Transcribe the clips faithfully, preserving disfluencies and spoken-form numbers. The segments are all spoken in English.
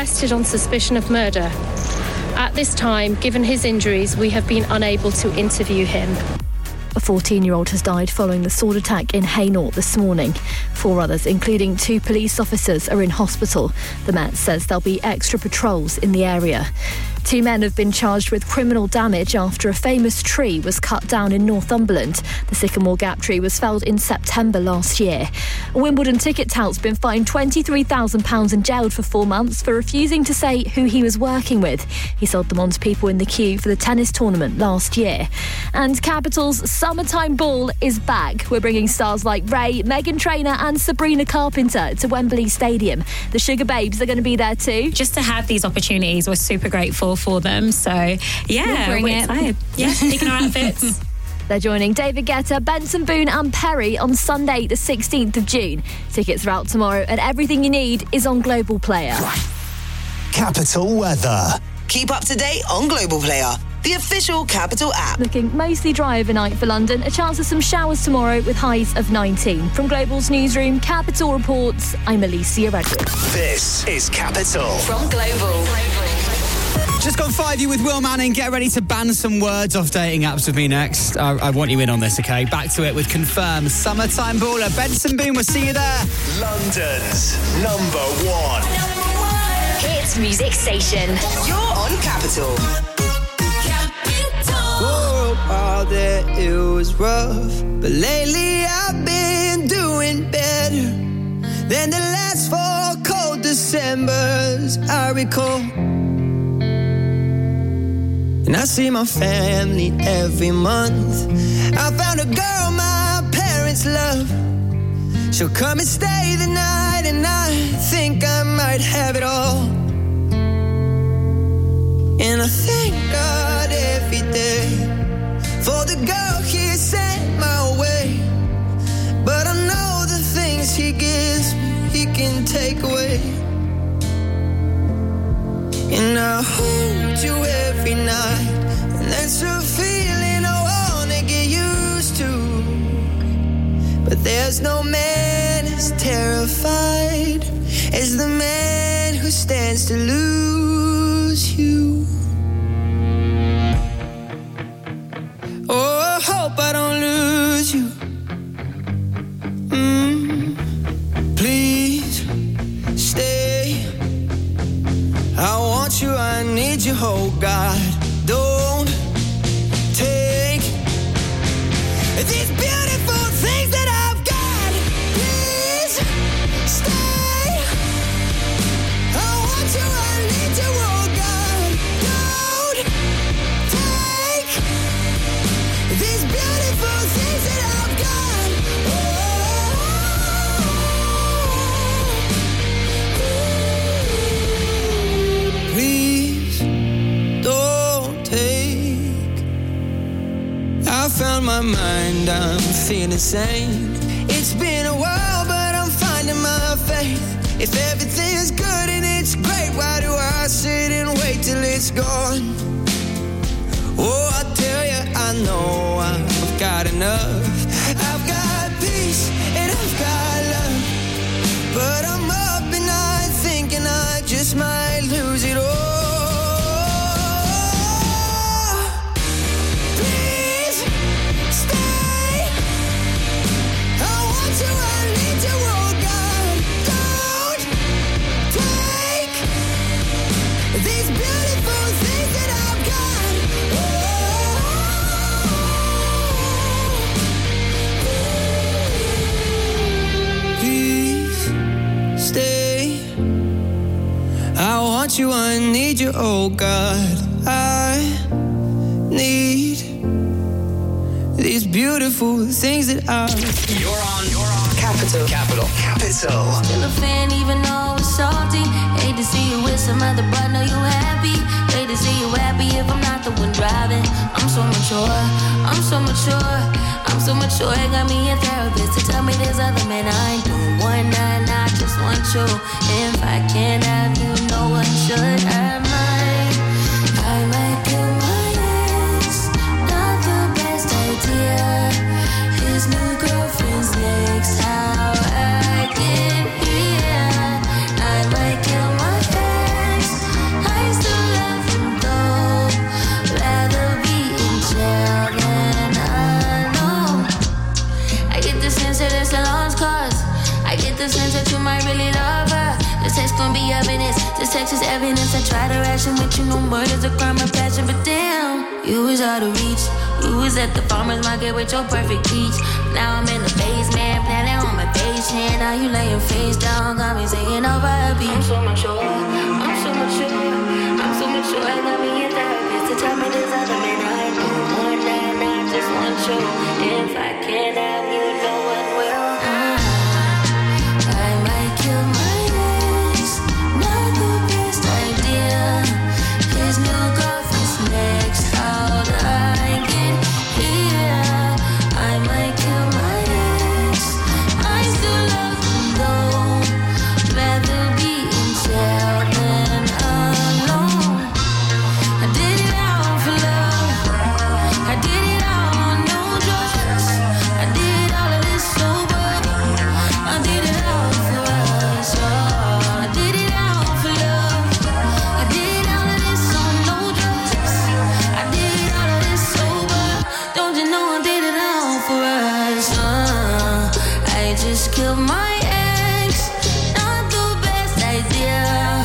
arrested on suspicion of murder. At this time, given his injuries, we have been unable to interview him. A fourteen-year-old has died following the sword attack in Hainault this morning. Four others, including two police officers, are in hospital. The Met says there'll be extra patrols in the area. Two men have been charged with criminal damage after a famous tree was cut down in Northumberland. The Sycamore Gap tree was felled in September last year. A Wimbledon ticket tout's been fined twenty-three thousand pounds and jailed for four months for refusing to say who he was working with. He sold them on to people in the queue for the tennis tournament last year. And Capital's Summertime Ball is back. We're bringing stars like Ray, Meghan Trainor and Sabrina Carpenter to Wembley Stadium. The Sugar Babes are going to be there too. Just to have these opportunities, we're super grateful for them. So, yeah, we'll we're it. excited. Yeah, taking our outfits. They're joining David Guetta, Benson Boone and Perry on Sunday the sixteenth of June. Tickets are out tomorrow and everything you need is on Global Player. Capital weather. Keep up to date on Global Player, the official Capital app. Looking mostly dry overnight for London. A chance of some showers tomorrow with highs of nineteen. From Global's newsroom, Capital Reports, I'm Alicia Redwood. This is Capital. From Global. Just gone five you with Will Manning. Get ready to ban some words off dating apps with me next. I, I want you in on this, okay? Back to it with Confirm. Summertime Baller. Benson Boone, we'll see you there. London's number one. Hits music station. You're on Capital. For a while there it was rough, but lately I've been doing better than the last four cold Decembers I recall. And I see my family every month. I found a girl my parents love. She'll come and stay the night, and I think I might have it all. And I thank God every day for the girl He sent my way. But I know the things He gives me, He can take away. And I hold you every night, and that's a feeling I wanna get used to. But there's no man as terrified as the man who stands to lose you. Oh, I hope I don't lose you. Mm, please stay. I want you, I need you, oh God. Don't take these beautiful things that I've got. Please stay. I want you, I need you, oh God. Don't take these beautiful things that I've got. Oh, please don't take. I found my mind, I'm feeling sane. It's been a while, but I'm finding my faith. If everything's good and it's great, why do I sit and wait till it's gone? Oh, I tell you, I know I've got enough. I've got peace and I've got love. But I'm up and I'm thinking I just might lose it all. Please stay. I want you, I need you, oh God. Don't take these beautiful things that I've got. Please stay. I want you, I need you, oh God. I need these beautiful things that I. You're on, you're on Capital. Capital. Capital. Still a fan even though it's salty. Hate to see you with some other, but know you happy. Hate to see you happy if I'm not the one driving. I'm so mature, I'm so mature, I'm so mature. It got me a therapist to tell me there's other men I ain't doing one night. I just want you. If I can't have you, no one should. I might, I might kill my ex. Not the best idea. His new girlfriend's next. How I get here? I might kill my ex. This text is evidence. I try to ration with you. No murder's a crime of passion, but damn, you was out of reach. You was at the farmer's market with your perfect peach. Now I'm in the basement, planning on my patient. Now you lay your face down, got me singing over a beat. I'm so mature, I'm so mature, I'm so mature. I got me a therapist to tell me there's other men I know more than I just want you. If I can't have you, no one will. I might kill my ex, not the best idea. His new girlfriend's next, how'd I get here? I might kill my ex, I still love him though. Rather be in jail than alone. I did it all for love, I did it all on no drugs. I did all of this sober, I did it all for us. Oh, I did it all for love, I did all of this on no drugs. I did all of this sober, don't you know I did it all for us. Uh, I just killed my ex, not the best idea.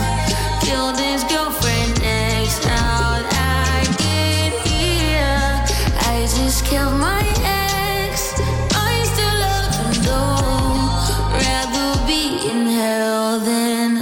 Killed his girlfriend next, how'd I get here? I just killed my ex, I still love him though. Rather be in hell than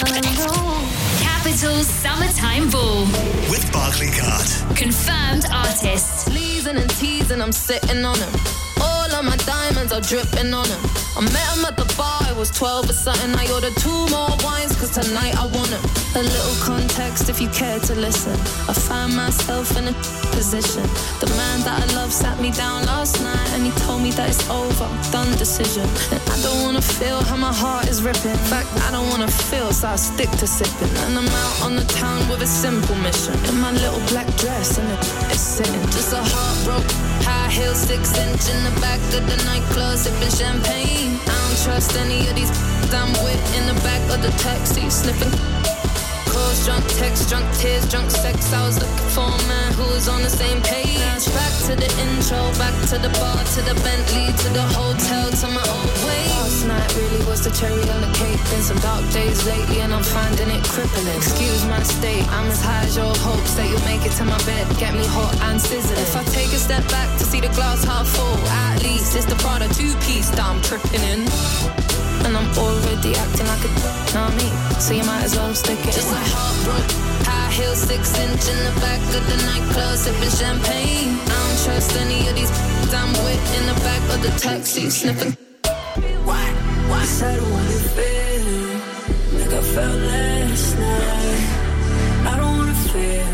alone. Capital Summertime Ball. With Barclaycard. Confirmed artist. Leasing and teasing, I'm sitting on him. All of my diamonds are dripping on him. I met him at the bar, I was twelve or something. I ordered two more wines, cause tonight I want him. A little context if you care to listen. I find myself in a position. The man that I love sat me down last night and he told me that it's over, done decision. And I don't wanna feel how my heart is ripping. In fact, I don't wanna feel, so I stick to sipping. And I'm out on the town with a simple mission. In my little black dress and it's sitting. Just a heartbroken high heel, six inch in the back of the nightclub, sipping champagne. I don't trust any of these I'm with in the back of the taxi, sniffing. Calls, drunk text, drunk tears, drunk sex. I was looking for a man who was on the same page. Back to the intro, back to the bar, to the Bentley, to the hotel, to my old way. Last night really was the cherry on the cake. Been some dark days lately and I'm finding it crippling. Excuse my state, I'm as high as your hopes that you'll make it to my bed, get me hot and sizzling. If I take a step back to see the glass half full, at least it's the Prada two-piece that I'm tripping in. And I'm already acting like a know what I mean? So you might as well stick it. Just a heartbroken high heel, six inch in the back of the nightclub, sipping champagne. I don't trust any of these I'm with in the back of the taxi, sniffing. What? What? I don't wanna feel like I felt last night. I don't wanna feel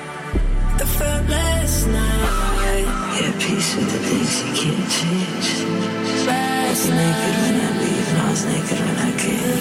like I felt last night. Yeah, peace with the things you can't change. I was naked when I leave, and I was naked when I came.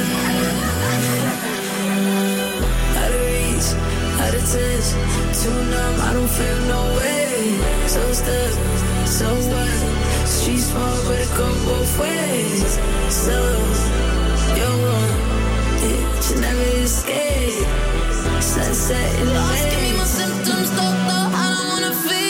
Out of reach, out of touch, too numb, I don't feel no way. So stuck, so what? Street small, but it go both ways. So, you're one, yeah, you never escape. Sunset in the Lost, give me my symptoms, though, though, I don't wanna feel.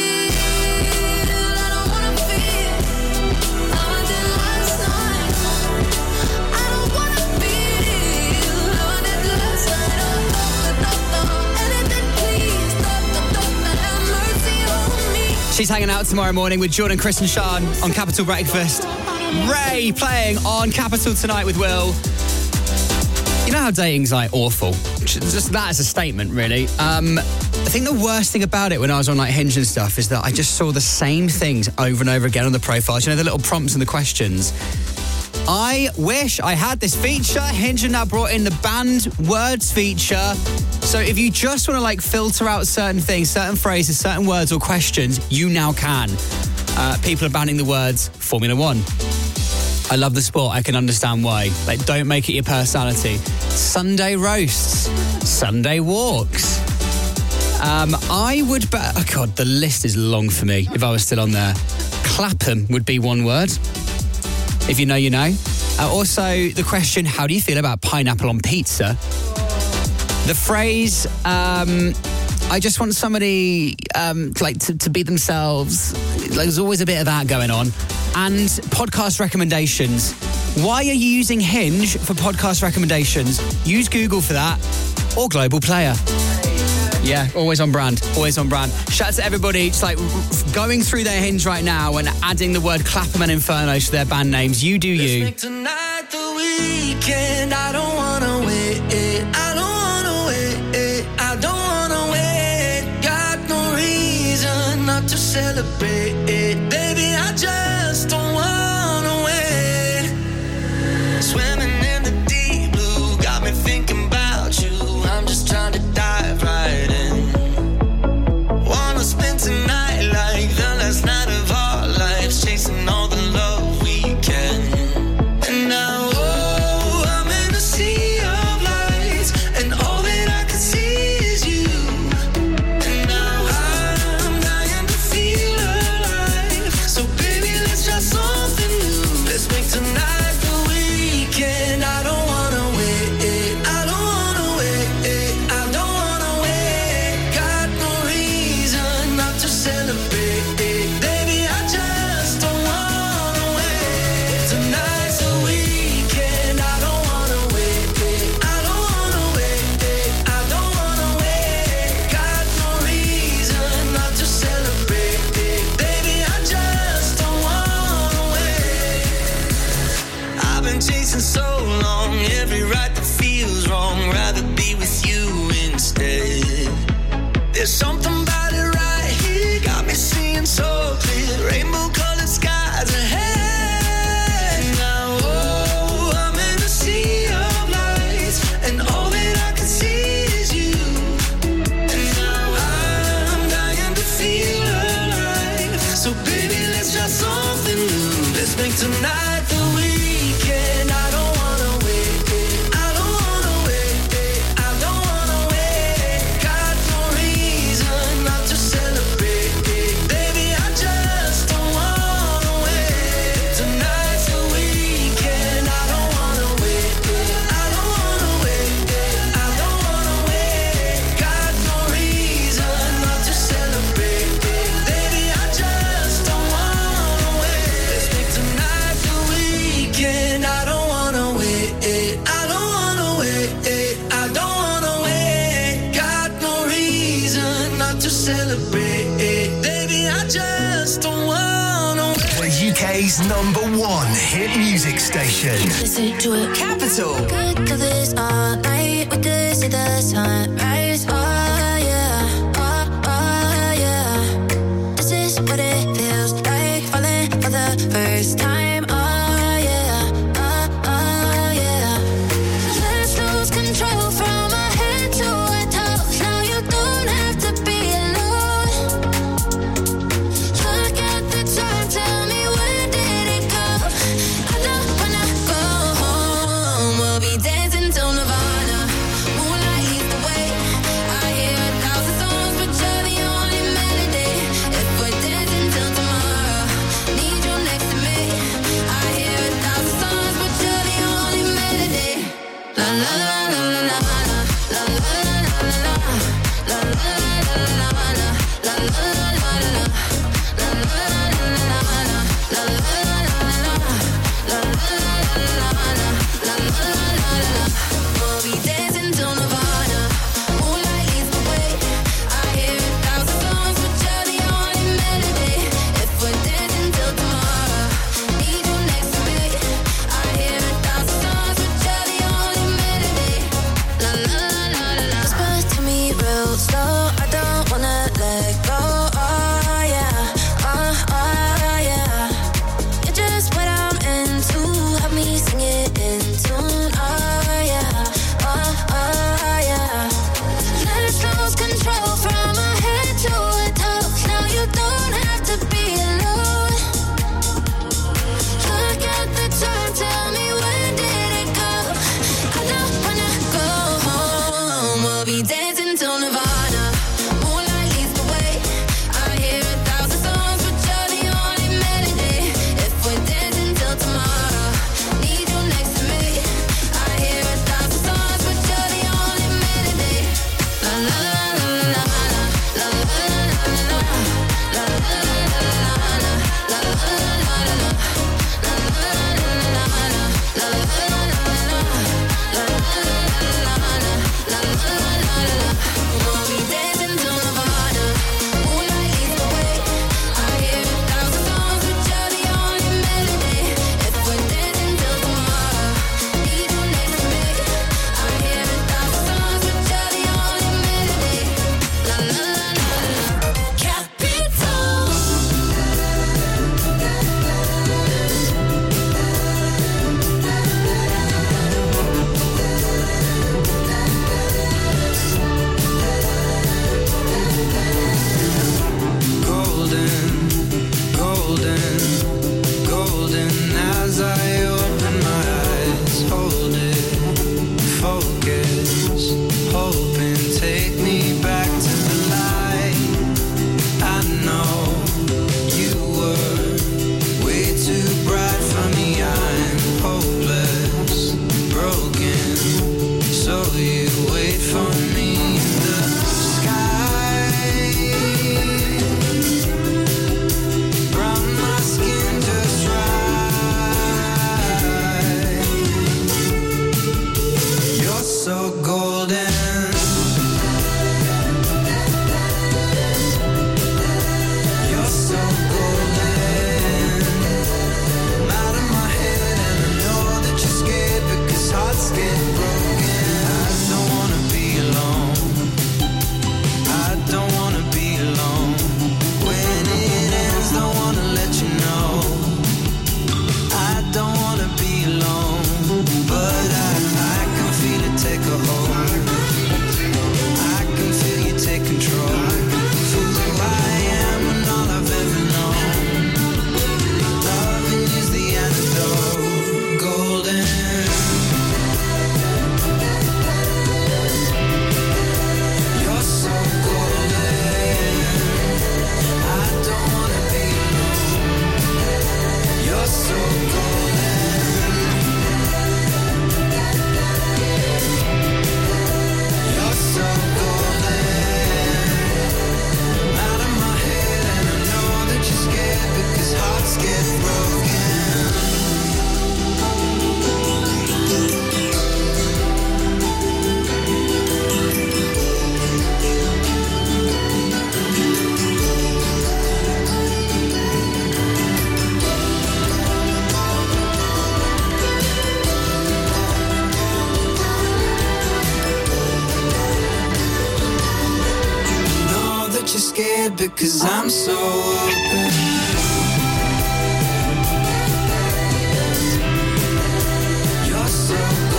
She's hanging out tomorrow morning with Jordan, Chris and Sean on Capital Breakfast. Ray playing on Capital tonight with Will. You know how dating's like awful? Just that as a statement, really. Um, I think the worst thing about it when I was on like Hinge and stuff is that I just saw the same things over and over again on the profiles. You know, the little prompts and the questions. I wish I had this feature. Hinge have now brought in the banned words feature. So if you just want to like filter out certain things, certain phrases, certain words or questions, you now can. Uh, people are banning the words Formula One. I love the sport. I can understand why. Like, don't make it your personality. Sunday roasts. Sunday walks. Um, I would bet... Oh, God, the list is long for me if I was still on there. Clapham would be one word. If you know, you know. Uh, also, the question, how do you feel about pineapple on pizza? The phrase, um, I just want somebody um, like to, to be themselves. Like, there's always a bit of that going on. And podcast recommendations. Why are you using Hinge for podcast recommendations? Use Google for that. or Global Player. Yeah, always on brand, always on brand. Shout out to everybody just like going through their Hinge right now and adding the word Clapham and Inferno to their band names. You do you. Let's make tonight the weekend. I don't wanna wait. I don't wanna wait. I don't wanna wait. Got no reason not to celebrate. Baby, I just don't wanna wait. Swimming in the deep blue got me thinking about you. I'm just trying to dive right in. Wanna spend tonight like the last night of our lives, chasing all the love we can. And now, oh, I'm in a sea of lights, and all that I can see is you. And now I'm dying to feel alive. So baby, let's try something new. Let's make tonight the weekend. I don't wanna wait. I don't wanna wait. I don't wanna wait. Got no reason not to celebrate. Baby, I just don't wanna wait. Tonight's the weekend. I don't wanna wait. I don't wanna wait. I don't wanna wait. Got no reason not to celebrate. Baby, I just don't wanna wait. I've been chasing so long, every right that feels wrong. Rather be with you instead. There's something about it right here, got me seeing so clear. Rainbow colored skies ahead. Now, oh, I'm in a sea of lights, and all that I can see is you. And now I'm dying to feel alive. So baby, let's try something new. Let's make tonight the weekend. I don't wanna wait. I don't wanna wait. I don't wanna wait. Got no reason not to celebrate. Baby, I just don't wanna wait. Tonight's the weekend. I don't wanna wait. I don't wanna wait. I don't wanna wait. Got no reason not to celebrate. Baby, I just don't wanna wait. Let's make tonight the weekend. I don't wanna wait. I don't wanna wait. I don't wanna wait. Got no reason not to celebrate. Baby, I just don't wanna wait. The U K's number one hit music station. Listen to it. Capital. Could do this all night. We could see the sunrise. Oh yeah, oh, oh yeah. This is what it feels like, falling for the first time. Oh yeah, oh, oh yeah. Let's lose control from our head to our toes. Now you don't have to be alone. Look at the time, tell me when did it go? I don't wanna go home. We'll be dancing till Nirvana. Moonlight leads the way. I hear a thousand songs, but you're the only melody. If we're dancing till tomorrow, need you next to me. I hear a thousand songs, but you're the only melody. La la la la la la la la la la la la la la la la la. We'll be dancing till Nirvana. Moonlight leads the way. I hear a thousand songs, but you're the only melody. If we're dancing till tomorrow, need you next to me. I hear a thousand songs, but you're the only melody. La la la la la. Whisper to me real slow. I don't wanna let go. Oh yeah, oh oh yeah. You're just what I'm into. Help me sing it in tune. Oh yeah, oh oh yeah. Let's lose control from our head to our toes. Now you don't have to be alone. Look at the time, tell me when did it go? I don't wanna go home. We'll be dancing till Nirvana. Moonlight leads the way. I hear a thousand songs, but you're the only melody. If we're dancing till tomorrow, need you next to me. I hear a thousand songs, but you're the only melody. La la la la la la la la la la la la la la la la la. scared because I'm so open. You're so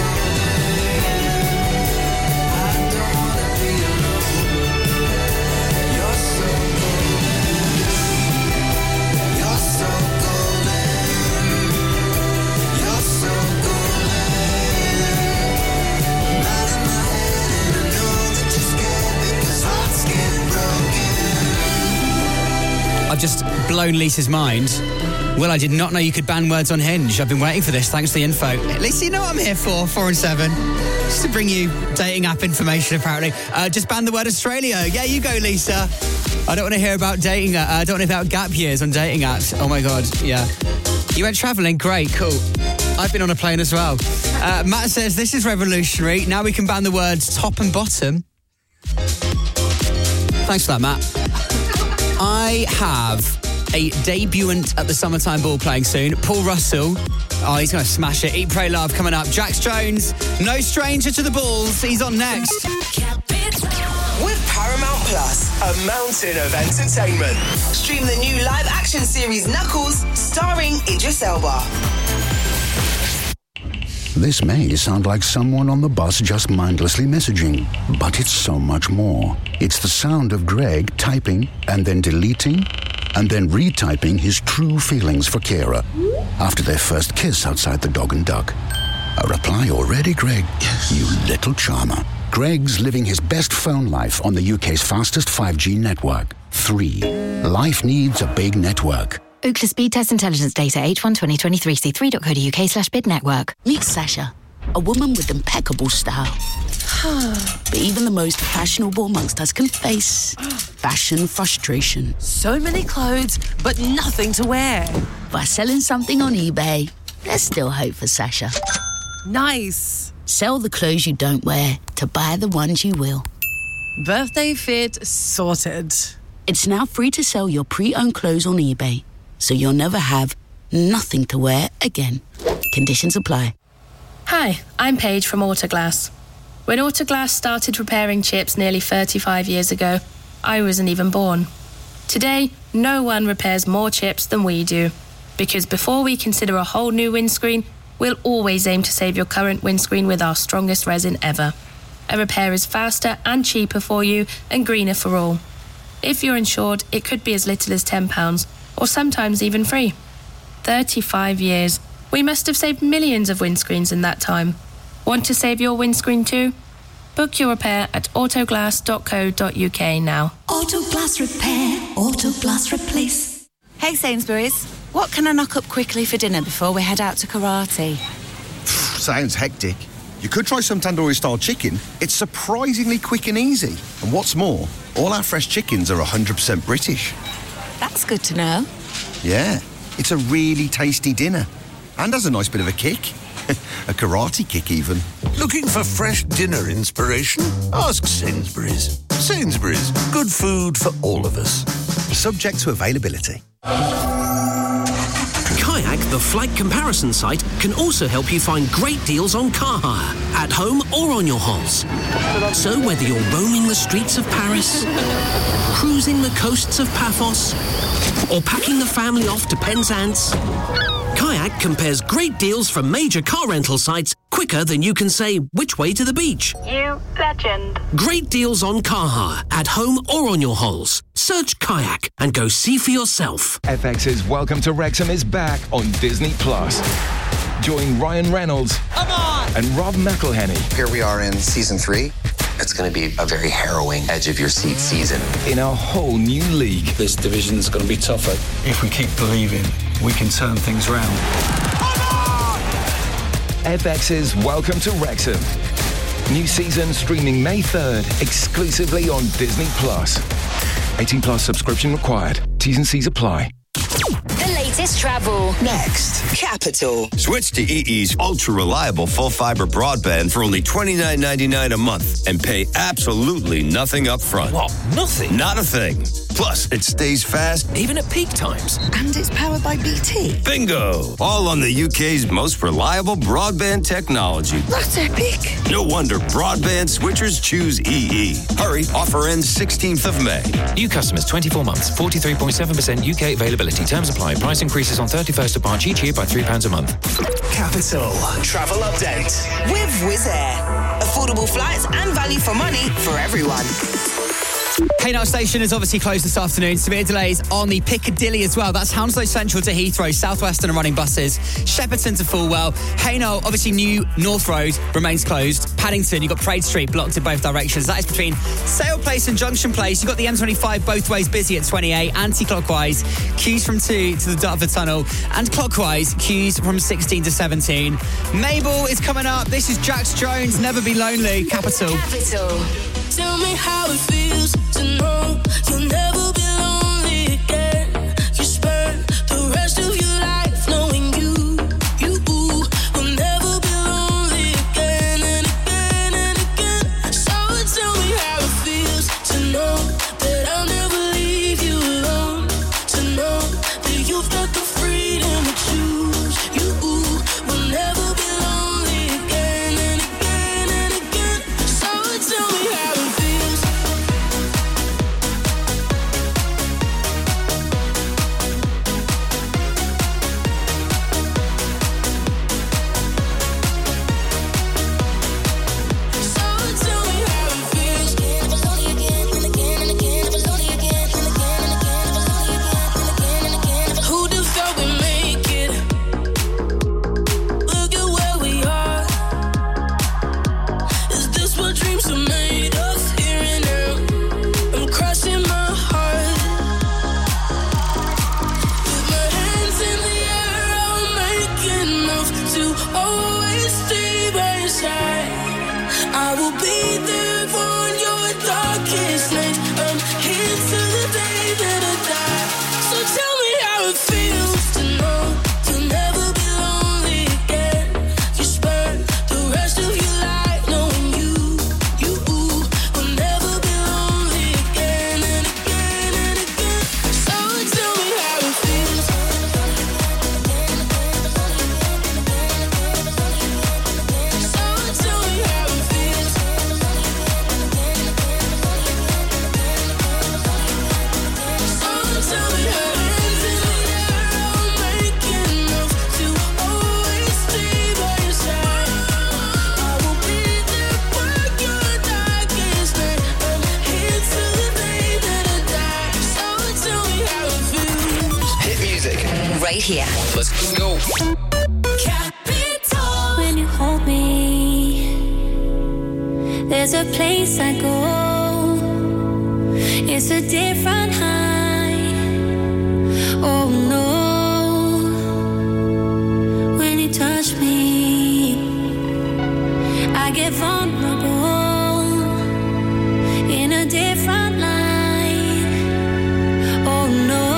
I've just blown Lisa's mind. Well, I did not know you could ban words on Hinge. I've been waiting for this. Thanks for the info. At least you know what I'm here for, four and seven. Just to bring you dating app information, apparently. Uh, just ban the word Australia. Yeah, you go, Lisa. I don't want to hear about dating. Uh, I don't want to hear about gap years on dating apps. Oh, my God. Yeah. You went travelling? Great, cool. I've been on a plane as well. Uh, Matt says, this is revolutionary. Now we can ban the words top and bottom. Thanks for that, Matt. I have a debutant at the Summertime Ball playing soon. Paul Russell. Oh, he's going to smash it. Eat, Pray, Love coming up. Jax Jones, no stranger to the balls. He's on next. With Paramount Plus, a mountain of entertainment. Stream the new live-action series Knuckles, starring Idris Elba. This may sound like someone on the bus just mindlessly messaging, but it's so much more. It's the sound of Greg typing and then deleting and then retyping his true feelings for Kira after their first kiss outside the Dog and Duck. A reply already, Greg? Yes. You little charmer. Greg's living his best phone life on the U K's fastest five G network. Three. Life needs a big network. Ookla Speed Test Intelligence Data H one twenty twenty-three C three dot co dot uk slash bid network. Meet Sasha, a woman with impeccable style. But even the most fashionable amongst us can face fashion frustration. So many clothes, but nothing to wear. By selling something on eBay, there's still hope for Sasha. Nice. Sell the clothes you don't wear to buy the ones you will. Birthday fit sorted. It's now free to sell your pre-owned clothes on eBay, so you'll never have nothing to wear again. Conditions apply. Hi, I'm Paige from Autoglass. When Autoglass started repairing chips nearly thirty-five years ago, I wasn't even born. Today, no one repairs more chips than we do, because before we consider a whole new windscreen, we'll always aim to save your current windscreen with our strongest resin ever. A repair is faster and cheaper for you and greener for all. If you're insured, it could be as little as ten pounds, or sometimes even free. thirty-five years. We must have saved millions of windscreens in that time. Want to save your windscreen too? Book your repair at autoglass dot co dot uk now. Autoglass Repair, Autoglass Replace. Hey Sainsbury's, what can I knock up quickly for dinner before we head out to karate? Sounds hectic. You could try some tandoori-style chicken. It's surprisingly quick and easy. And what's more, all our fresh chickens are one hundred percent British. That's good to know. Yeah, it's a really tasty dinner. And has a nice bit of a kick. A karate kick, even. Looking for fresh dinner inspiration? Ask Sainsbury's. Sainsbury's, good food for all of us. Subject to availability. Kayak, the flight comparison site, can also help you find great deals on car hire, at home or on your holes. So whether you're roaming the streets of Paris, cruising the coasts of Paphos, or packing the family off to Penzance, Kayak compares great deals from major car rental sites quicker than you can say which way to the beach. You legend. Great deals on car hire, at home or on your holes. Search Kayak and go see for yourself. F X's Welcome to Wrexham is back on Disney Plus. Join Ryan Reynolds Come on! and Rob McElhenney. Here we are in season three. It's going to be a very harrowing edge-of-your-seat season. In a whole new league. This division's going to be tougher. If we keep believing, we can turn things round. F X's Welcome to Wrexham. New season streaming May third, exclusively on Disney Plus. eighteen plus subscription required. T's and C's apply. The latest Artist Travel. Next, Capital. Switch to E E's ultra-reliable full-fiber broadband for only twenty-nine ninety-nine a month and pay absolutely nothing up front. What? Nothing? Not a thing. Plus, it stays fast even at peak times. And it's powered by B T. Bingo! All on the U K's most reliable broadband technology. That's epic. No wonder broadband switchers choose E E. Hurry, offer ends sixteenth of May. New customers, twenty-four months, forty-three point seven percent U K availability. Terms apply. Price increases on thirty-first of March each year by three pounds a month. Capital Travel Update. With Wizz Air. Affordable flights and value for money for everyone. Hainault Station is obviously closed this afternoon. Severe delays on the Piccadilly as well. That's Hounslow Central to Heathrow. Southwestern are running buses. Shepperton to Fulwell. Hainault, obviously New North Road remains closed. Paddington, you've got Parade Street blocked in both directions. That is between Sale Place and Junction Place. You've got the M twenty-five both ways busy at twenty-eight. Anti-clockwise, queues from two to the Dartford Tunnel. And clockwise, queues from sixteen to seventeen. Mabel is coming up. This is Jax Jones, Never Be Lonely. Capital. Capital. Tell me how it feels to know you'll never be lonely again. You spend the rest of your life knowing you, you will never be lonely again and again and again. So tell me how it feels to know that I'll never leave you alone. To know that you've got the freedom to choose. You will never be lonely again and again and again. So tell me how it feels. I will be there for your darkest night. I'm here till the day that I die. So tell me how it feels to know you'll never be lonely again. You spend the rest of your life knowing you, you will never be lonely again and again and again. So tell me how it feels. So tell me how it feels. Right here. Let's go. Capital. When you hold me, there's a place I go. It's a different high. Oh no. When you touch me, I get vulnerable in a different light. Oh no.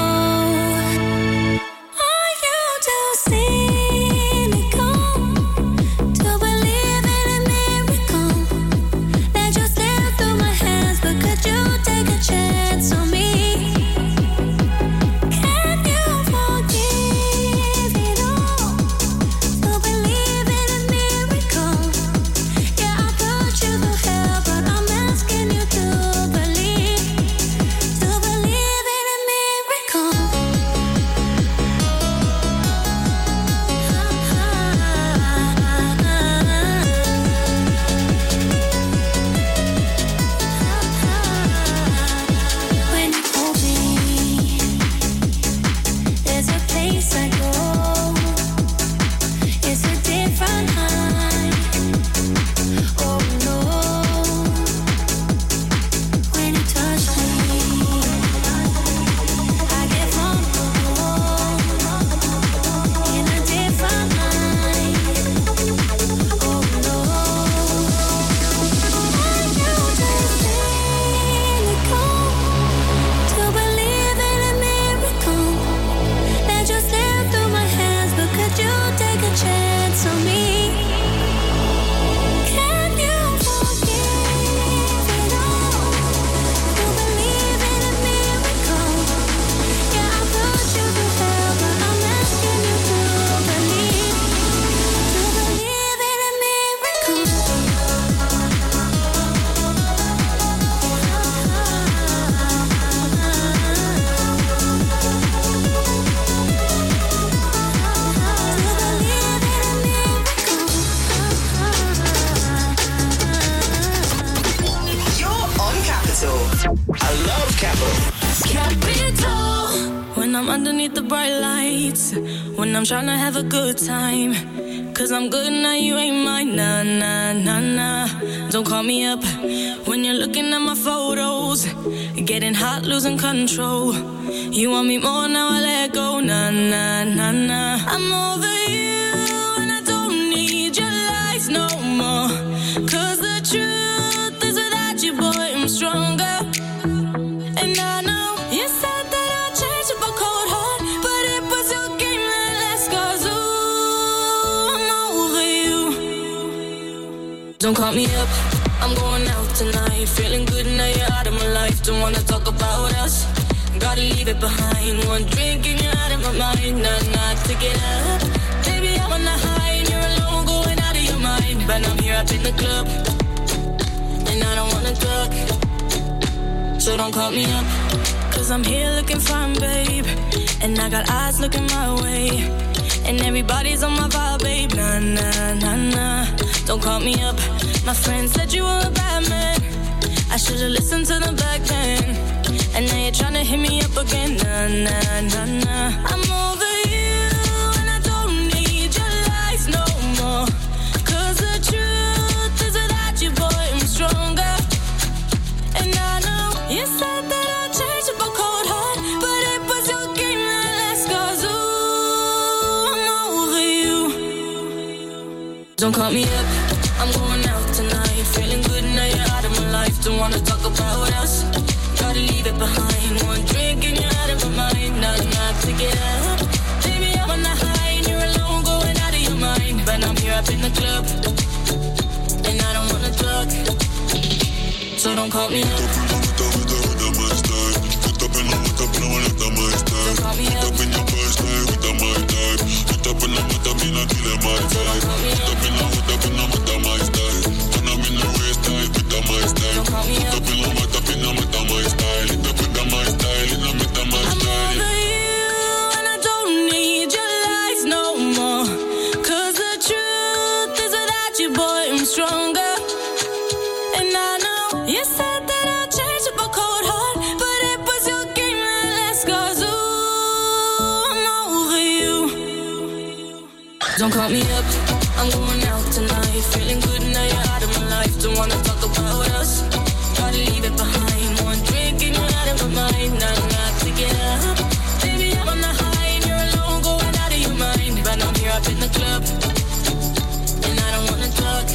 Believe I love Capital. Capital. When I'm underneath the bright lights, when I'm trying to have a good time, cause I'm good now, you ain't mine. Nah, nah, nah, nah. Don't call me up when you're looking at my photos, getting hot, losing control. You want me more, now I let go. Nah, nah, nah, nah. I'm over you and I don't need your lies no more, cause the truth is without you, boy, I'm stronger. And I know you said that I'd change up a cold heart, but it was your game that last, cause ooh, I'm over you. Don't call me up, I'm going out tonight, feeling good now you're out of my life. Don't wanna talk about us, gotta leave it behind. One drink and you're out of my mind, not, not to get up. Baby, I'm on the high and you're alone, going out of your mind. But I'm here up in the club, and I don't wanna talk, so don't call me up, cause I'm here looking fine, babe, and I got eyes looking my way, and everybody's on my vibe, babe. Nah, nah, nah, nah. Don't call me up, my friend said you were a bad man, I should've listened to them back then, and now you're tryna hit me up again. Nah, nah, nah, nah. I'm over you and I don't need your lies no more, cause the truth is without you, boy, I'm stronger. And I know you said that I'd change up a cold heart, but it was your game that last, cause ooh, I'm over you. Don't call me up, I'm going out tonight, feeling good now you're out of my life. Don't wanna talk about us, gotta leave it behind. One drink and you're out of my mind, not enough to get up. Baby, I'm on the high and you're alone, going out of your mind. But I'm here up in the club, and I don't wanna talk, so don't call me up. Don't call me up. Don't call me up, I'm going out tonight, feeling good now you're out of my life. Don't wanna talk about us, gotta leave it behind. One drink and you're out of my mind, not enough to get up. Baby, I'm on the high and you're alone, going out of your mind. But I'm here up in the club, and I don't wanna talk,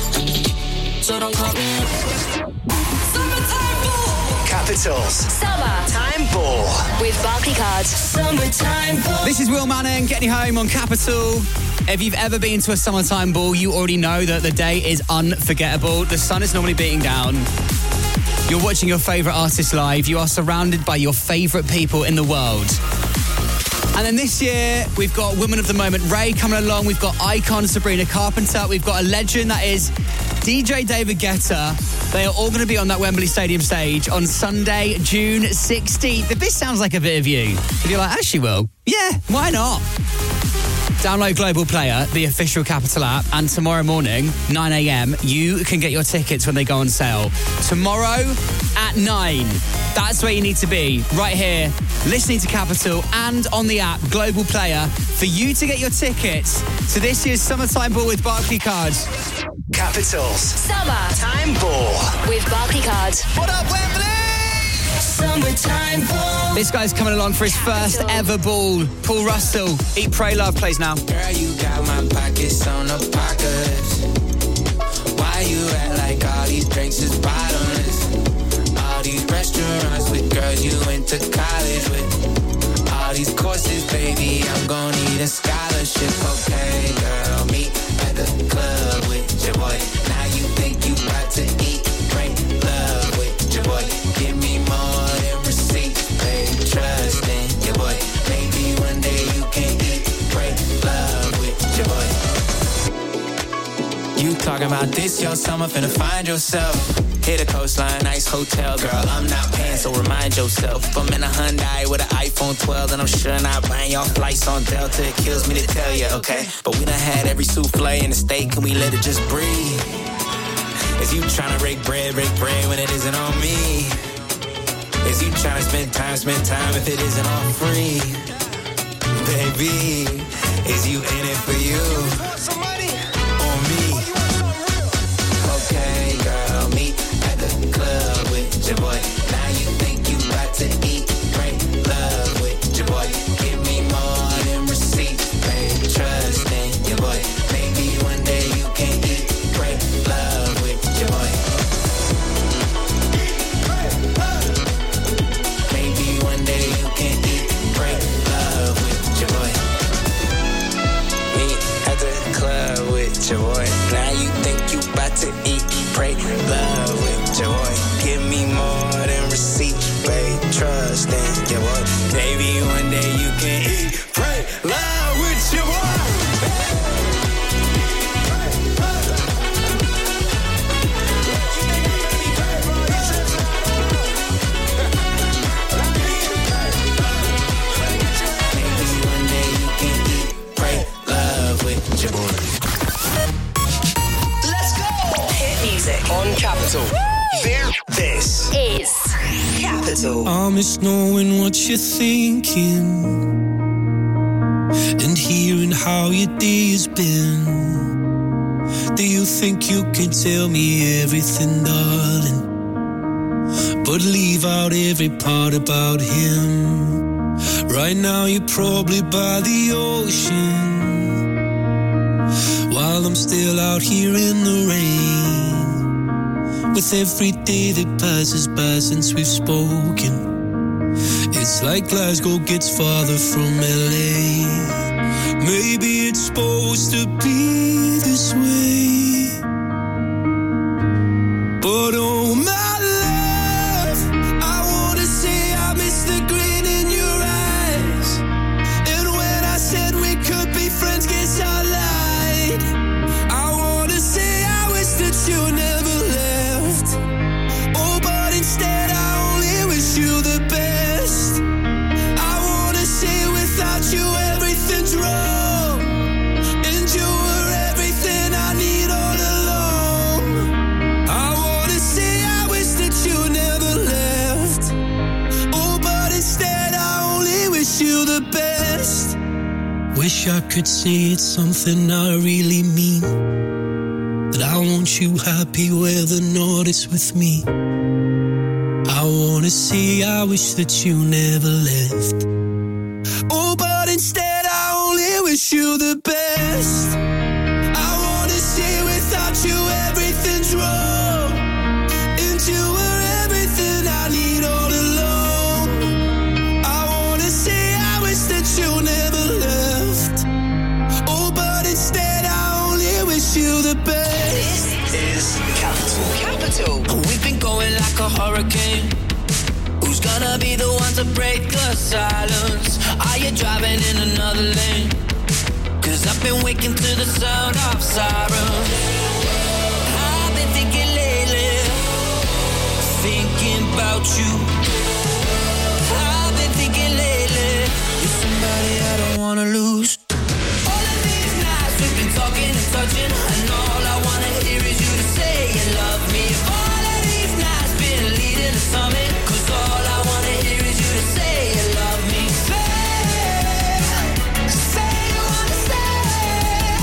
so don't call me up. Summertime Ball. Capitals. Summertime Ball. With Barclaycard. Summertime Ball. This is Will Manning getting you home on Capital. If you've ever been to a summertime ball, you already know that the day is unforgettable. The sun is normally beating down. You're watching your favourite artist live. You are surrounded by your favourite people in the world. And then this year, we've got Woman of the Moment, Ray, coming along. We've got icon Sabrina Carpenter. We've got a legend that is D J David Guetta. They are all going to be on that Wembley Stadium stage on Sunday, June sixteenth. If this sounds like a bit of you, if you're like, actually, Will, yeah, why not? Download Global Player, the official Capital app, and tomorrow morning, nine a.m, you can get your tickets when they go on sale. Tomorrow at nine. That's where you need to be, right here, listening to Capital and on the app, Global Player, for you to get your tickets to this year's Summertime Ball with Barclaycard. Capitals. Summertime Ball. With Barclaycard. What up, Wembley? Summertime Ball. This guy's coming along for his first ever ball. Paul Russell, Eat, Pray, Love plays now. Girl, you got my pockets on apocalypse. Why you act like all these drinks is bottomless? All these restaurants with girls you went to college with. All these courses, baby, I'm gonna need a scholarship. Okay, girl, meet at the club with your boy. Now you think you about to eat, pray, love with your boy. Give me more than receipts, babe, trust in your boy. Maybe one day you can eat, pray, love with your boy. You talking about this, your summer, finna find yourself. Hit a coastline, nice hotel, girl, I'm not paying, so remind yourself. If I'm in a Hyundai with an iPhone twelve, then I'm sure not buying y'all flights on Delta. It kills me to tell you, okay? But we done had every souffle in the state, can we let it just breathe? Is you tryna break bread, break bread when it isn't on me? trying to spend time, spend time if it isn't all free. Baby, is you in it for you? Or me? Okay, girl, meet at the club with your boy. Now you think you about to eat, break love with your boy. Give me more than receipts, babe, trust in your boy. Maybe one day you can eat, break love with your boy. Maybe one day you can eat, break love with your boy. Meet at the club with your boy. Now you think you about to eat, break love with your boy. Give me more than receipts, babe, trust in your boy. Maybe one day you can eat, break love with your boy. Let's go! Hit music on Capital. This is Capital. I miss knowing what you're thinking and hearing how your day has been. Do you think you can tell me everything, darling, but leave out every part about him? Right now you're probably by the ocean, while I'm still out here in the rain. With every day that passes by since we've spoken, it's like Glasgow gets farther from L A. Maybe it's supposed to be this way, but oh my love, I wanna say I miss the grin in your eyes. And when I said we could be friends, guess I lied. I wanna say I wish that you never left. Oh, but instead I only wish you the best. I wanna say without you everything's wrong, and you were everything I need all along. I wanna say I wish that you never left. Oh, but instead I only wish you the best. Wish I could say it's something I really mean, that I want you happy whether or not it's with me. I wanna say I wish that you never left. Oh, but instead I only wish you the best. I wanna say without you everything's wrong, and you were everything I need all along. I wanna say I wish that you never left. Oh, but instead I only wish you the best. This is Capital. Capital. We've been going like a hurricane. Who's gonna be the one to break the silence? Are you driving in another lane? Cause I've been waking to the sound of sirens. I've been thinking lately, thinking about you. I've been thinking lately, you're somebody I don't wanna lose. All of these nights we've been talking and touching, and all I wanna hear is you to say you love me. All of these nights been leading to something, cause all I wanna hear is you to say you love me. Say, say you wanna say.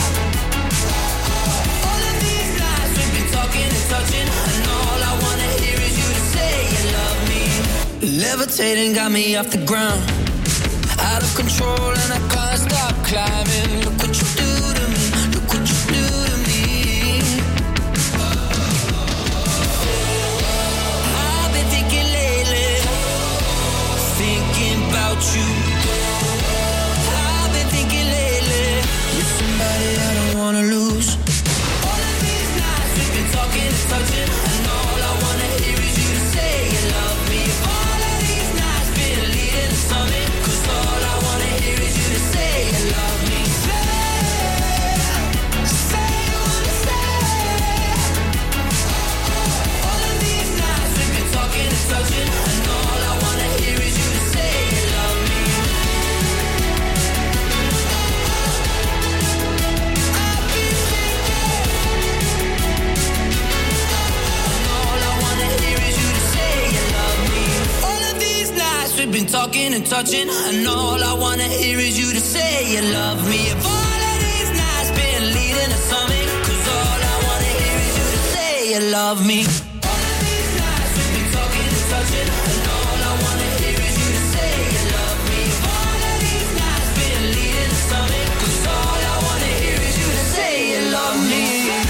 All of these nights we've been talking and touching, and all I wanna hear is you to say you love me. Levitating got me off the ground, out of control and I can't stop climbing. Look what you do to me, look what you do to me. I've been thinking lately, thinking about you. I've been thinking lately, you're somebody I don't wanna lose. All of these nights we've been talking and touching, and all I wanna hear is you to say you love me. All of these nights been leading to something, cause all I wanna hear is you to say you love me. Say, say you wanna say. All of these nights we've been talking and touching, and all I wanna hear is you to say you love me. we've been talking and touching, and all I wanna hear is you to say you love me. If all of these nights been leading to something, cause all I wanna hear is you to say you love me. All of these nights we've been talking and touching, and all I wanna hear is you to say you love me. If all of these nights been leading to something, cause all I wanna hear is you to say you love me.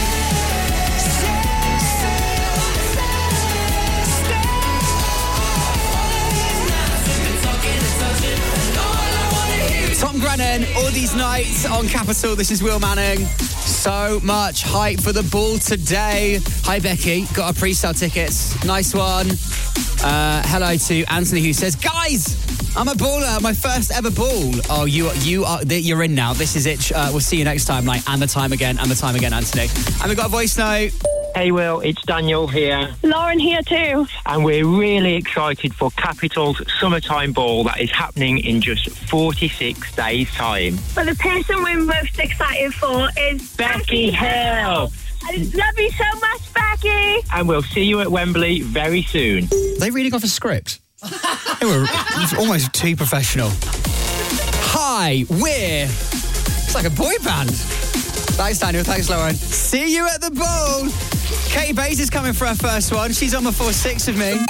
Tom Grennan, all these nights on Capital. This is Will Manning. So much hype for the ball today. Hi, Becky. Got our pre-sale tickets. Nice one. Uh, hello to Anthony, who says, guys, I'm a baller. My first ever ball. Oh, you, you are, you're in now. This is it. Uh, we'll see you next time. Like, and the time again, and the time again, Anthony. And we've got a voice note. Hey Will, it's Daniel here. Lauren here too. And we're really excited for Capital's summertime ball that is happening in just forty-six days' time. But the person we're most excited for is Becky Hill. I love you so much, Becky. And we'll see you at Wembley very soon. Are they reading off a script? They were almost too professional. Hi, we're... It's like a boy band. Thanks, Daniel. Thanks, Lauren. See you at the ball. Katie Bates is coming for her first one. She's on before six with me.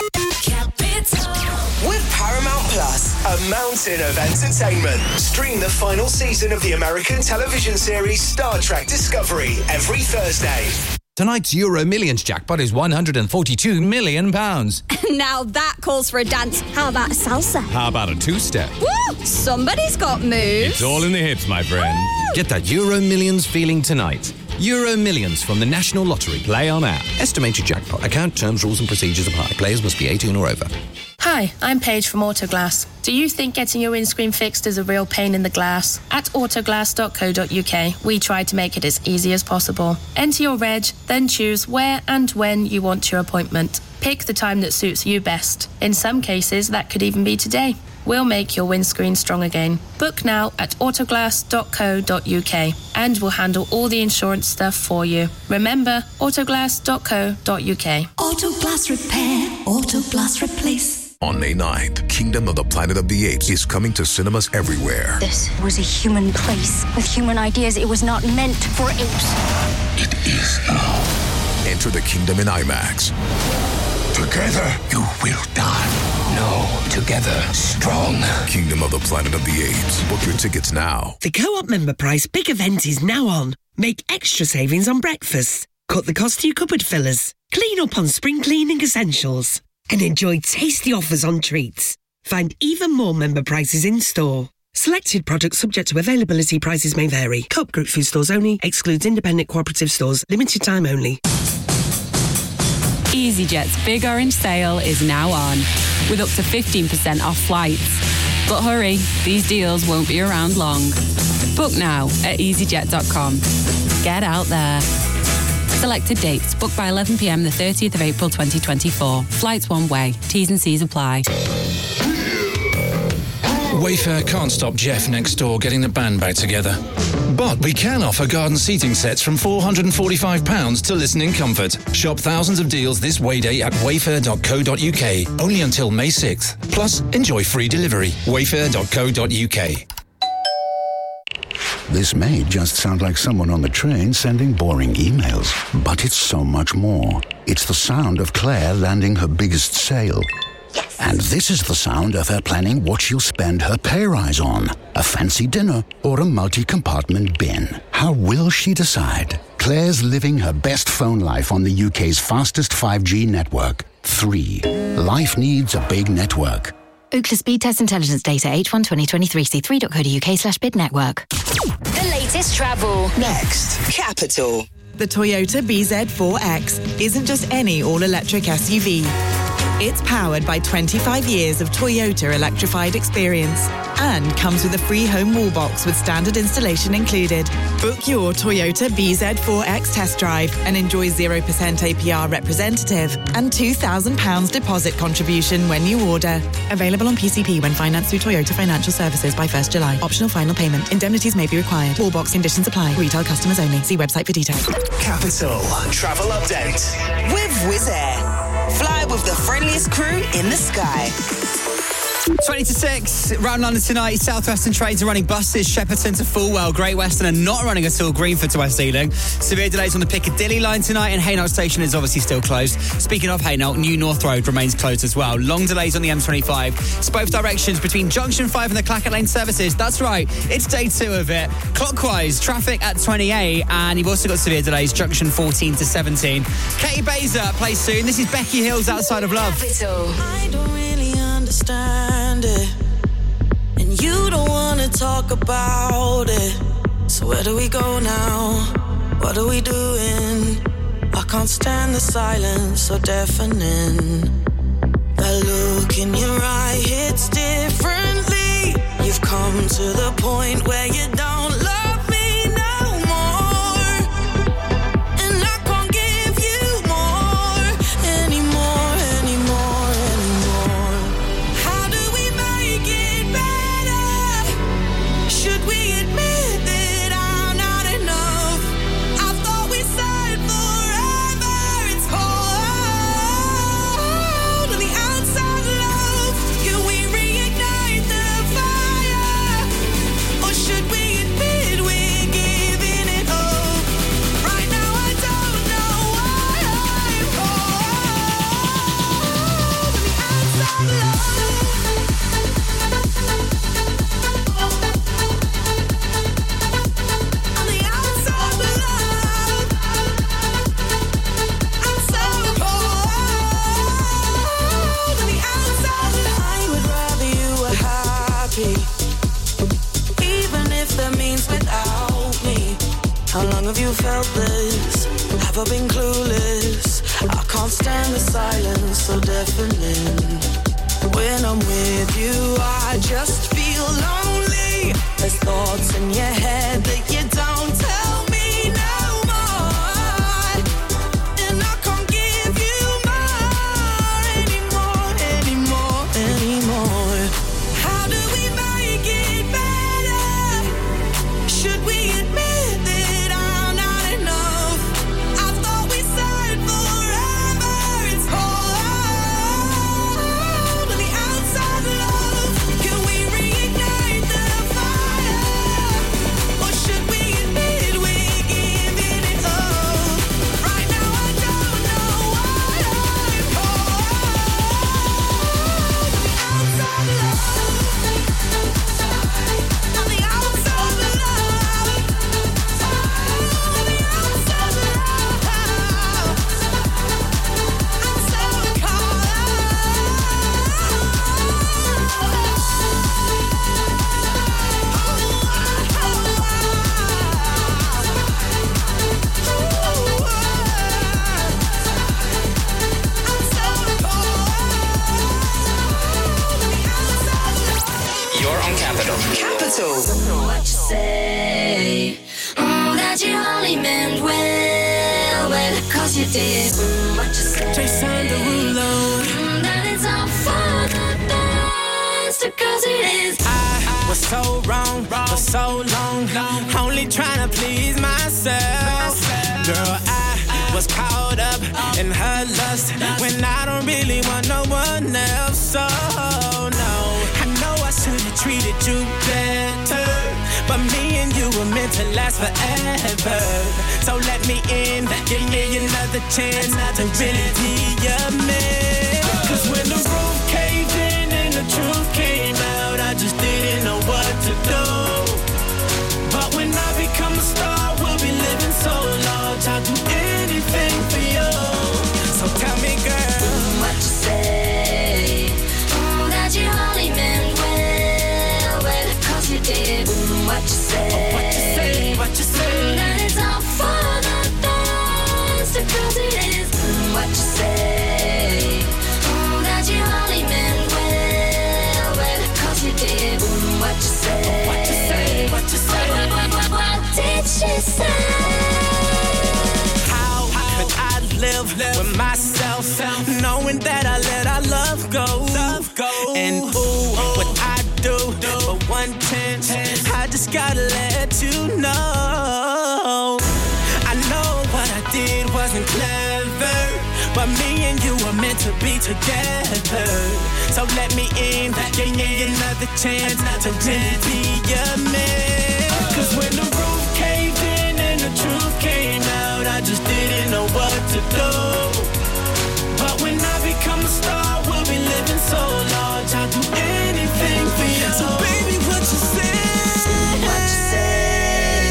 With Paramount Plus, a mountain of entertainment. Stream the final season of the American television series Star Trek Discovery every Thursday. Tonight's Euro Millions jackpot is one hundred forty-two million pounds. Now that calls for a dance. How about a salsa? How about a two-step? Woo! Somebody's got moves. It's all in the hips, my friend. Woo! Get that Euro Millions feeling tonight. Euro Millions from the National Lottery. Play on app. Estimated jackpot. Account terms, rules and procedures apply. Players must be eighteen or over. Hi, I'm Paige from Autoglass. Do you think getting your windscreen fixed is a real pain in the glass? At autoglass dot co dot uk, we try to make it as easy as possible. Enter your reg, then choose where and when you want your appointment. Pick the time that suits you best. In some cases, that could even be today. We'll make your windscreen strong again. Book now at autoglass dot co dot uk and we'll handle all the insurance stuff for you. Remember, autoglass dot co dot uk. Autoglass Repair, Autoglass Replace. On May ninth, Kingdom of the Planet of the Apes is coming to cinemas everywhere. This was a human place with human ideas. It was not meant for apes. It is now. Enter the kingdom in IMAX. Together, you will die. No, together, strong. Kingdom of the Planet of the Apes. Book your tickets now. The Co-op member price big event is now on. Make extra savings on breakfast. Cut the cost to your cupboard fillers. Clean up on spring cleaning essentials. And enjoy tasty offers on treats. Find even more member prices in store. Selected products subject to availability. Prices may vary. Co-op Group food stores only. Excludes independent cooperative stores. Limited time only. EasyJet's Big Orange Sale is now on, with up to fifteen percent off flights. But hurry, these deals won't be around long. Book now at easyjet dot com. Get out there. Selected dates. Book by eleven p.m. the thirtieth of April twenty twenty-four. Flights one way. T's and C's apply. Wayfair can't stop Jeff next door getting the band back together. But we can offer garden seating sets from four hundred forty-five pounds to listening comfort. Shop thousands of deals this Wayday at wayfair dot co dot uk. Only until May sixth. Plus, enjoy free delivery. wayfair dot co dot uk. This may just sound like someone on the train sending boring emails, but it's so much more. It's the sound of Claire landing her biggest sale. Yes. And this is the sound of her planning what she'll spend her pay rise on. A fancy dinner or a multi-compartment bin. How will she decide? Claire's living her best phone life on the U K's fastest five G network. Three. Life needs a big network. Ookla Speed Test Intelligence Data H one twenty twenty-three C three dot co dot uk slash bid network. The latest travel. Next, Capital. The Toyota B Z four X isn't just any all-electric S U V. It's powered by twenty-five years of Toyota electrified experience and comes with a free home wall box with standard installation included. Book your Toyota B Z four X test drive and enjoy zero percent A P R representative and two thousand pounds deposit contribution when you order. Available on P C P when financed through Toyota Financial Services by first July. Optional final payment. Indemnities may be required. Wall box conditions apply. Retail customers only. See website for details. Capital Travel Update with Wizz Air. Fly with the friendliest crew in the sky. twenty to six, round London tonight. Southwestern trains are running buses. Shepperton to Fulwell. Great Western are not running at all. Greenford to West Ealing. Severe delays on the Piccadilly line tonight, and Hainault Station is obviously still closed. Speaking of Hainault, New North Road remains closed as well. Long delays on the M twenty-five. It's both directions between Junction five and the Clackett Lane services. That's right, it's day two of it. Clockwise, traffic at twenty-eight, and you've also got severe delays, Junction fourteen to seventeen. Katie Baser plays soon. This is Becky Hills, Outside of Love. I don't really understand it, and you don't want to talk about it. So where do we go now? What are we doing? I can't stand the silence so deafening. That look in your eye hits differently. You've come to the point where you don't love me no more, and I can't give you more anymore, anymore, anymore. How do we make it better? Should we admit that I'm not enough? I thought we said forever. It's cold on the outside, love. Can we reignite the fire? Or should we admit we're giving it up? Right now I don't know why I'm cold on the outside, on the outside, love. I'm so cold on the outside. I would rather you were happy, even if that means without me. How long have you felt this? Have I been clueless? I can't stand the silence so deafening. When I'm with you, I just feel lonely. There's thoughts in your head that you don't tell me no more, and I can't give you more anymore, anymore, anymore. How do we make it better? Should we admit that I'm not enough? I thought we said forever. It's cold on the outside, love. Can we reignite the fire? Or should we admit we're giving it up? Right now I don't know why I'm cold on the outside, love. On the outside, love. On the outside, love. I'm so You're on Capital. Capital. What you say? Mm, that you only meant well, well, cause you did. Mm, what you say? Jason Derulo. Mm, that it's all for the best, cause it is. I was so wrong for so long, only trying to please myself. Girl, I was caught up in her lust when I don't really want no one else. So no, I know I should have treated you better, but me and you were meant to last forever. So let me in, give me another chance to really be your man. Cause when the roof caved in and the truth came out, I just didn't know what to do. But when I become a star, we'll be living so large, I'll do anything for you. So tell me, girl, what you say? Mm, that you only meant well, well, cause you did. Mm, what you say? what you say, what you say? Mm, that it's all for the best, cause it is. Mm, what you say? Mm, that you only meant well, well, cause you did. Mm, what you say? What you say, what you say? What, what, what, what did she say? How could I live with myself, knowing that I let our love go? And ooh, what I do for one chance, I just gotta let you know. I know what I did wasn't clever, but me and you were meant to be together. So let me in, give me another chance to really be your man. Cause when the roof caved in and the truth came out, I just didn't know what to do. But when I become a star, we'll be living so large, I'll do anything for you. So baby, what you say? What you say?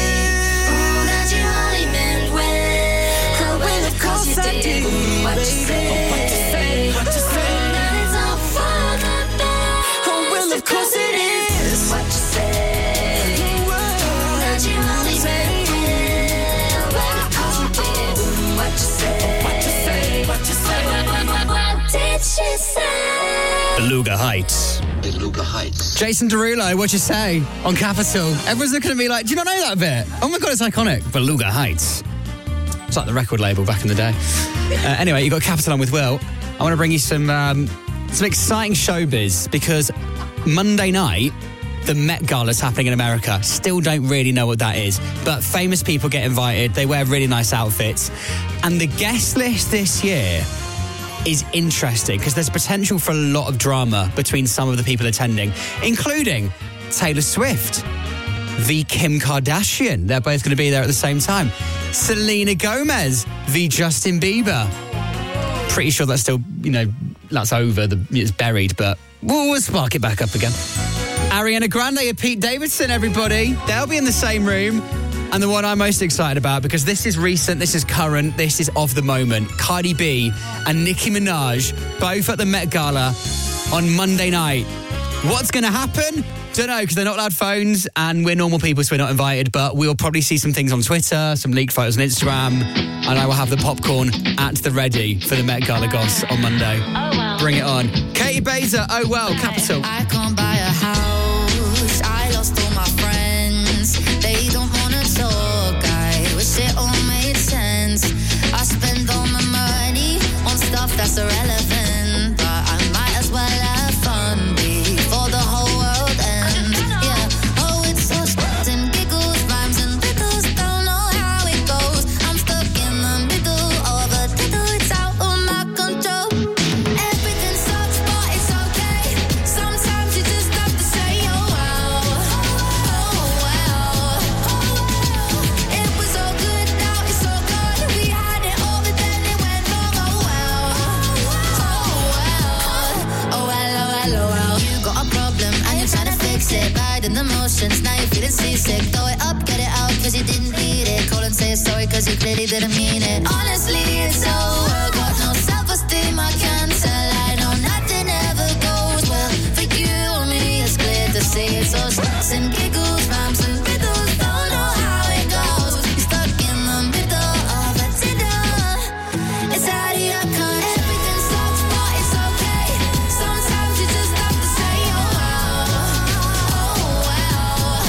Oh, that you only meant well. Oh, well, of course you did. What you say? What you say? What you say? That it's all for the best. Oh, well, of course it is. What you say? Oh, that you only meant well. Well, of course you did. What you say? What you say? What you say? What did she say? Beluga Heights. Beluga Heights. Jason Derulo, what'd you say? On Capital. Everyone's looking at me like, do you not know that bit? Oh my God, it's iconic. Beluga Heights. It's like the record label back in the day. Uh, anyway, you got Capital on with Will. I want to bring you some um, some exciting showbiz because Monday night, the Met Gala is happening in America. Still don't really know what that is, but famous people get invited. They wear really nice outfits. And the guest list this year is interesting because there's potential for a lot of drama between some of the people attending, including Taylor Swift, the Kim Kardashian. They're both going to be there at the same time. Selena Gomez, the Justin Bieber. Pretty sure that's still, you know, that's over. The, it's buried, but we'll, we'll spark it back up again. Ariana Grande and Pete Davidson, everybody. They'll be in the same room. And the one I'm most excited about, because this is recent, this is current, this is of the moment. Cardi B and Nicki Minaj, both at the Met Gala on Monday night. What's going to happen? Don't know, because they're not allowed phones and we're normal people, so we're not invited. But we'll probably see some things on Twitter, some leaked photos on Instagram. And I will have the popcorn at the ready for the Met Gala goss on Monday. Oh, well. Bring it on. Katie Baser, oh well, Capital. I can't buy a house. I lost all my friends. They don't want to talk. I wish it all made sense. I spend all my money on stuff that's irrelevant, but I might as well have fun before the whole world ends. Yeah. Oh, it's so shit and giggles, rhymes and riddles. Don't know how it goes. I'm stuck in the middle of a diddle. It's out of my control. Everything sucks, but it's okay. Sometimes you just have to say, oh wow, oh wow, it was all good, now it's all gone. We had it all, but then it went wrong. Oh wow, oh wow, oh well, oh well, oh well. You got a problem and you're trying to fix it. Bad in the motions, now you're feeling seasick. Throw it up, get it out, cause you didn't need it. Call and say sorry, cause you clearly didn't mean it. Honestly, it's over. Got no self-esteem, I can't tell. I know nothing ever goes well. For you or me, it's clear to see. It's all shits and giggles, rhymes and riddles. Don't know how it goes. You're stuck in the middle of a diddle. It's out of your control. Everything sucks, but it's okay. Sometimes you just have to say, oh wow, oh wow.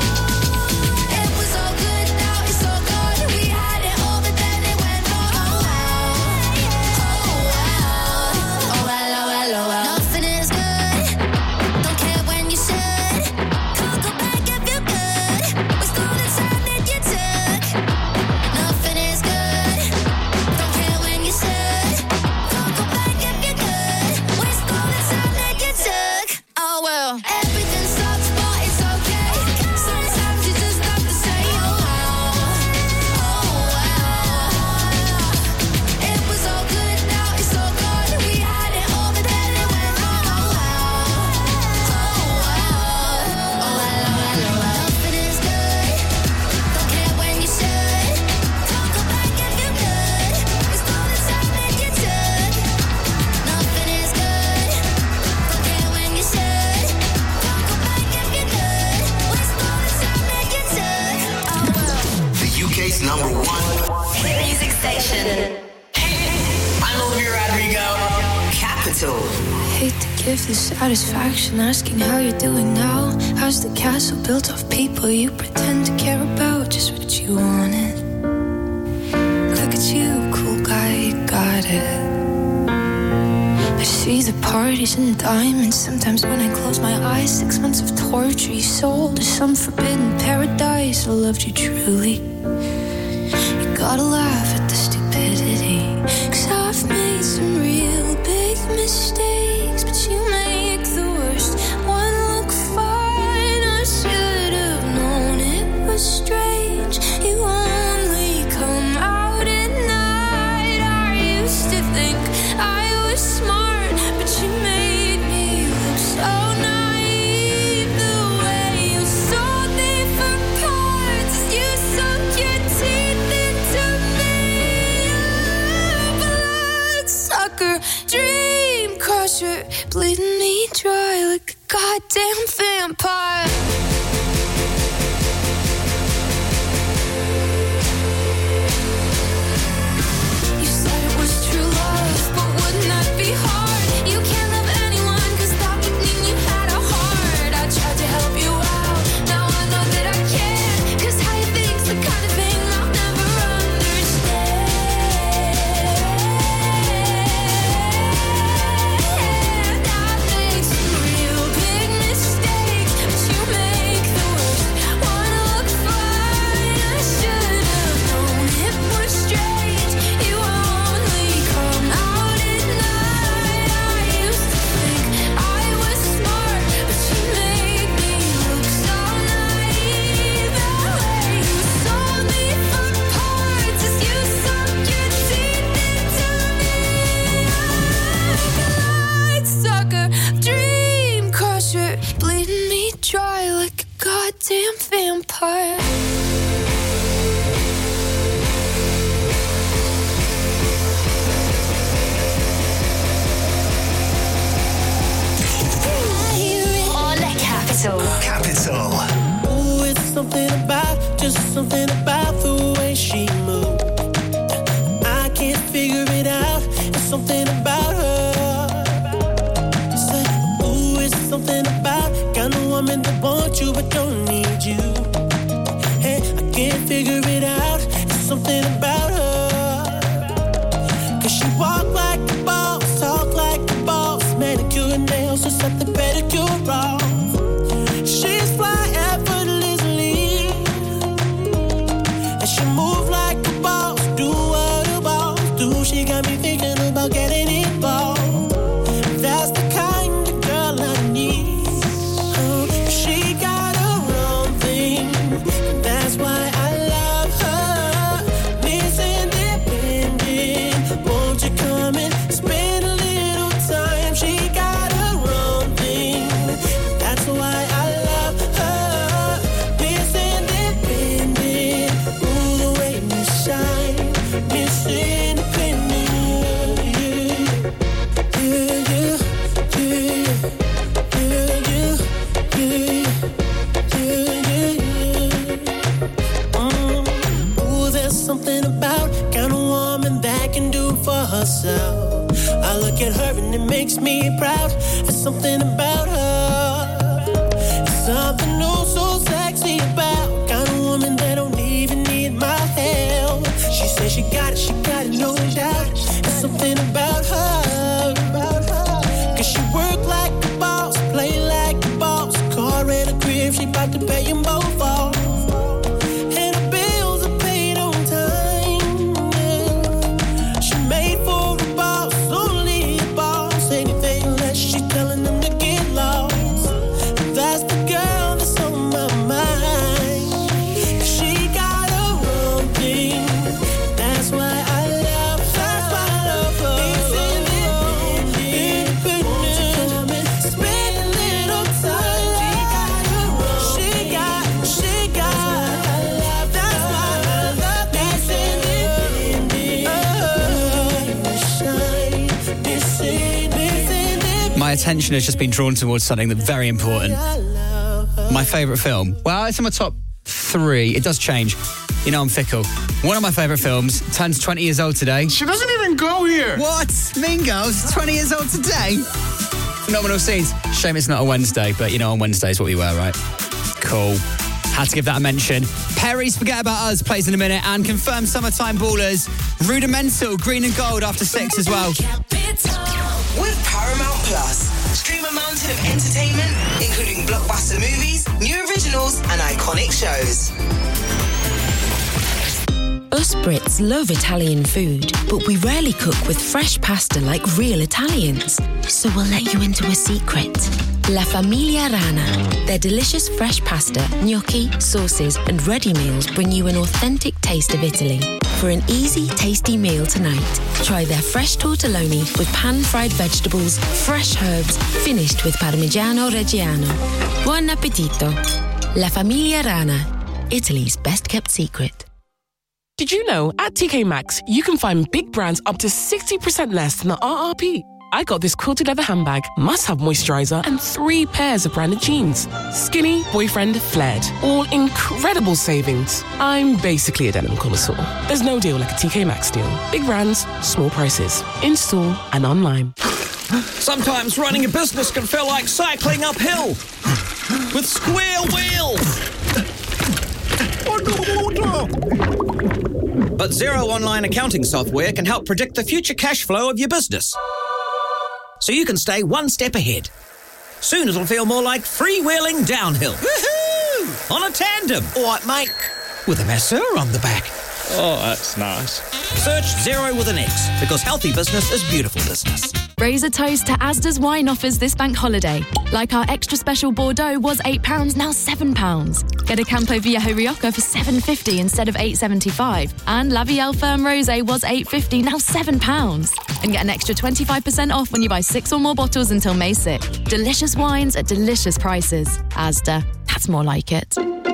It was all good, now it's all gone. We had it all, but then it went wrong. Oh wow, oh wow, oh well, oh well, oh well. Nothing is good. Don't care when you should. Can't go back if you could. Waste all the time that you took. Nothing is good. Don't care when you should. Can't go back if you could. Waste all the time that you took. Oh well. Everything sucks, but it's okay. Sometimes you just have to say, oh wow, oh wow. It was all good, now it's all gone. We had it all, but then it went wrong. Oh wow, oh wow, oh well, oh well, oh well. Nothing is good. Don't care when you should. Can't go back if you could. Waste all the time that you took. Nothing is good. Don't care when you should. Can't go back if you could. Waste all the time that you took. Oh well. The U K's number one Hit music station. I'm Olivia Rodrigo. Capital. Hate to give the satisfaction asking how you're doing now. How's the castle built of people you pretend to care about? Just what you wanted. Look at you, cool guy, you got it. I see the parties and diamonds. Sometimes when I close my eyes, six months of torture you sold to some forbidden paradise. I loved you truly. You gotta laugh at the stupidity, 'cause I've made some real big mistakes, but you made me dry like a goddamn vampire. You said it was true love, but wouldn't that be hard? You can't love anyone, cause that would mean you had a heart. I tried to help you out, now I know that I can't, cause how you think's the kind of thing I'll never understand. I made some real big mistakes, but you make the worst wanna look fine. I should have known it was strange. You only come out at night. I used to think I was smart, but you made me look so naive. The way you sold me for parts as you sunk your teeth into me. I'm a light sucker, dream crusher, bleeding me dry like a goddamn vampire. On Capital. Capital. Ooh, it's something about, just something about the way she moves. I can't figure it out. It's something about her. Say, ooh, it's something about kind of woman that wants you but don't need you. Hey, I can't figure it out. It's something about her. Cause she walk like a boss, talk like a boss, manicure and nails, just set the pedicure off. She's fly effortlessly, and she move like a boss, do what a boss do. She got me thinking about getting involved. That's the kind of girl I need. Oh, she got her own thing, that's why I love her. Miss Independent, won't you come and spend a little time? She got her own thing, that's why I love her. Miss Independent, ooh, the way you shine. Miss Independent, yeah, yeah, yeah, yeah, yeah, yeah, yeah. Mm. Ooh, there's something about kind of woman that can do for herself. I look at her and it makes me proud. There's something about her. There's something oh so sexy about kind of woman that don't even need my help. She says she got it, she got it, no doubt. There's something about her, about her. Cause she work like a boss, play like a boss. Car and a crib, she bout to pay them both off. And her bills are paid on time, yeah. She made for a boss, only a boss. Anything less, she telling them to get lost. That's the girl that's on my mind. She got her own thing, that's why I love her. That's why I love her. It's independent, won't you come and spend a little time? She got, she got, I love. That's why I love. It's independent, oh, shine. It's independent. My attention has just been drawn towards something that's very important. My favourite film. Well, it's in my top three. It does change. You know I'm fickle. One of my favourite films turns twenty years old today. She doesn't even go here. What? Mean Girls, twenty years old today? Phenomenal scenes. Shame it's not a Wednesday, but you know on Wednesdays what we wear, right? Cool. Had to give that a mention. Perry's Forget About Us plays in a minute, and confirmed Summertime Ballers. Rudimental, Green and Gold after six as well. With Paramount Plus, stream a mountain of entertainment, including blockbuster movies, new originals, and iconic shows. Us Brits love Italian food, but we rarely cook with fresh pasta like real Italians. So we'll let you into a secret. La Famiglia Rana. Their delicious fresh pasta, gnocchi, sauces, and ready meals bring you an authentic taste of Italy. For an easy, tasty meal tonight, try their fresh tortelloni with pan-fried vegetables, fresh herbs, finished with Parmigiano Reggiano. Buon appetito! La Famiglia Rana, Italy's best-kept secret. Did you know, at T K Maxx, you can find big brands up to sixty percent less than the R R P? I got this quilted leather handbag, must-have moisturiser, and three pairs of branded jeans. Skinny, boyfriend, flared. All incredible savings. I'm basically a denim connoisseur. There's no deal like a T K Maxx deal. Big brands, small prices. In-store and online. Sometimes running a business can feel like cycling uphill with square wheels. But Xero Online Accounting Software can help predict the future cash flow of your business, so you can stay one step ahead. Soon it'll feel more like freewheeling downhill. Woohoo! On a tandem. All right, mate. With a masseur on the back. Oh, that's nice. Search Xero with an X, because healthy business is beautiful business. Raise a toast to Asda's wine offers this bank holiday. Like our extra special Bordeaux was eight pounds, now seven pounds. Get a Campo Viejo Rioja for seven pounds fifty instead of eight pounds seventy-five. And La Vielle Ferme Rosé was eight pounds fifty, now seven pounds. And get an extra twenty-five percent off when you buy six or more bottles until May sixth. Delicious wines at delicious prices. Asda, that's more like it.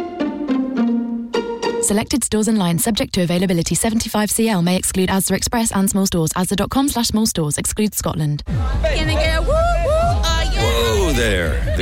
Selected stores and lines subject to availability. seventy-five C L may exclude Asda Express and small stores. Asda.com slash small stores excludes Scotland. Gonna get a woo woo, are you? Whoa there.